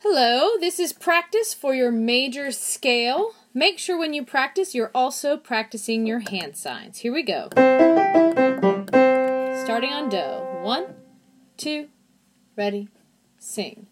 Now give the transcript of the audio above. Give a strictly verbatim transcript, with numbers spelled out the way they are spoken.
Hello, this is practice for your major scale. Make sure when you practice, you're also practicing your hand signs. Here we go. Starting on do. One, two, ready, sing.